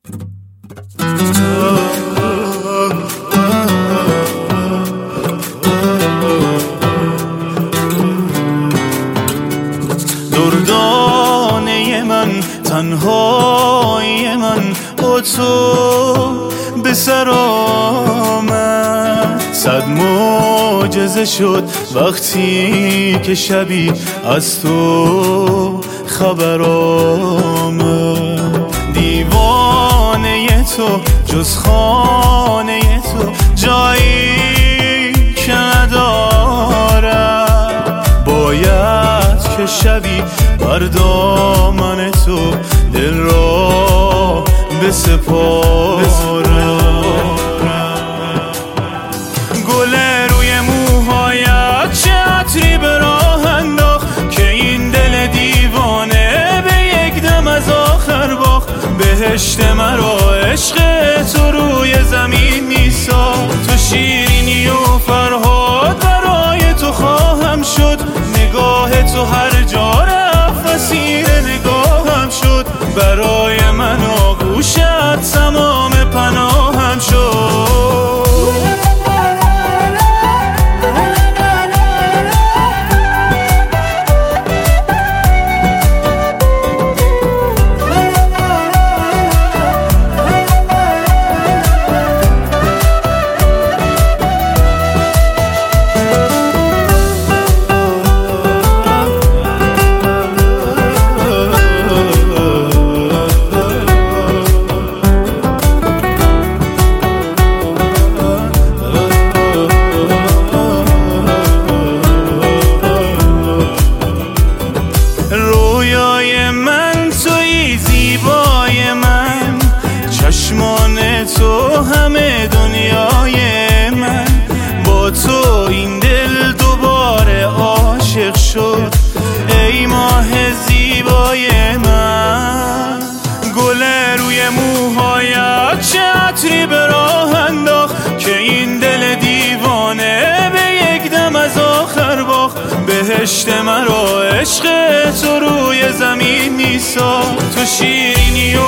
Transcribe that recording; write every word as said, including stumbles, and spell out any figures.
دردانه من، تنهای من، با تو به سر آمد. صد معجزه شد وقتی که شبی از تو خبر آمد. دیوانه تو جز خانه تو جایی که ندارد. باید که شبی بر دامن تو دل را بسپارم. گل روی موهایت چه عطری به راه انداخت که این دل دیوانه به یک دم از آخر باخت. بهشت مرا عشق تو روی زمین میساخت. تو شیرینی و فرهاد برای تو خواهم شد. نگاه تو هر جا رفت اسیر نگاهم شد. برای من آغوشت تمام پناهم شد. رویای من توی زیبای من، چشمان تو همه دنیای من. با تو این دل دوباره عاشق شد ای ماه زیبای من. گل روی موهایت چه عطری به راه انداخت که این دل دیوانه به یک دم از آخر باخت. بهشت مرا عشق تو روی زمین میساخت. تو شیرینی و